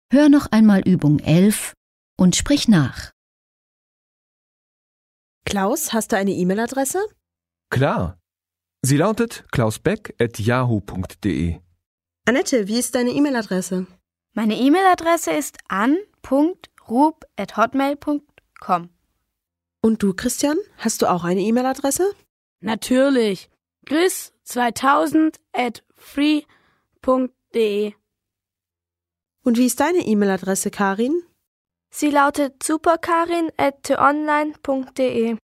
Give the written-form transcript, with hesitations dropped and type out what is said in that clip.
Hör noch einmal Übung 11 und sprich nach. Klaus, hast du eine E-Mail-Adresse? Klar. Sie lautet klausbeck@yahoo.de. Annette, wie ist deine E-Mail-Adresse? Meine E-Mail-Adresse ist an.rub@hotmail.com. Und du, Christian, hast du auch eine E-Mail-Adresse? Natürlich. chris2000@free.de. Und wie ist deine E-Mail-Adresse, Karin? Sie lautet superkarin@online.de.